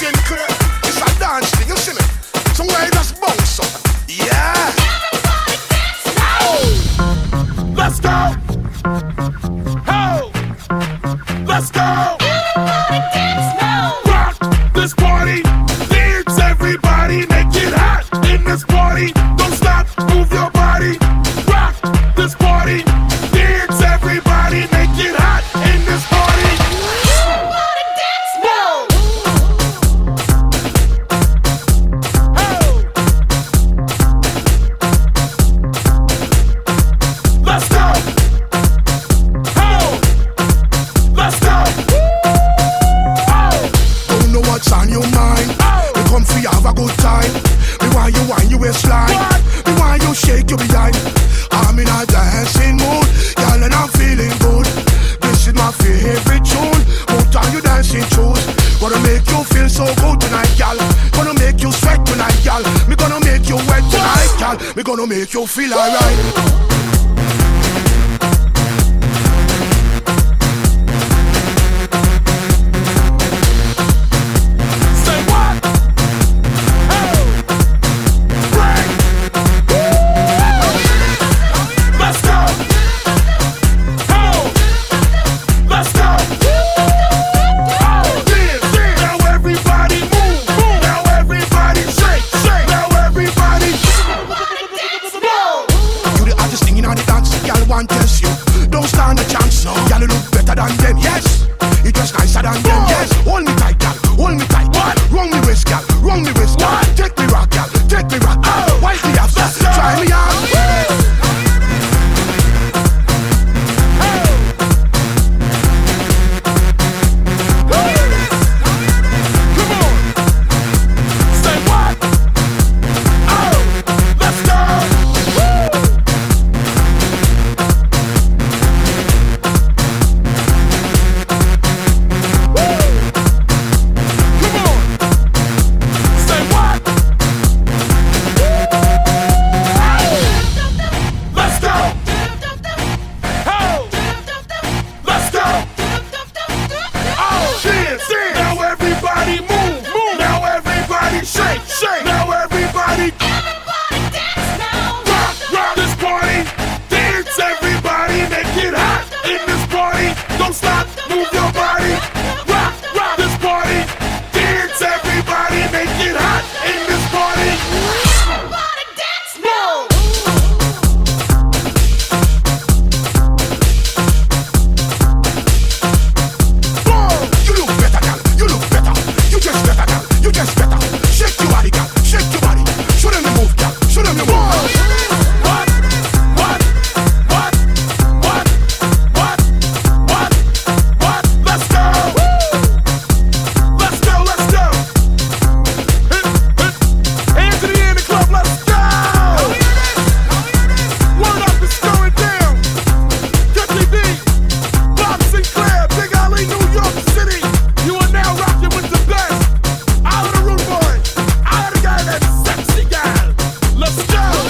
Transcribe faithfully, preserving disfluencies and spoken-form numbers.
Sinclair. It's a dance thing, you see me? So why you just bounce up? Yeah. Everybody dance now. Let's go. Ho. Let's go. Everybody dance now. Rock this party. Dance everybody. Make it hot in this party. Don't stop. Move your body. Rock this party. Dance everybody. Make it hot in this party. Everybody dance now. Let's go! Oh! Let's go! Oh! Don't know what's on your mind. Oh! You come free, have a good time. Me want you wind your waistline. What? Me want you shake your behind. I'm in a dancing mood, girl, and I'm feeling good. This is my favorite tune. Put on your dancing shoes. Gonna make you feel so good tonight, girl. Gonna make you sweat tonight, girl. Me gonna make you wet tonight, girl. Me gonna make you feel alright.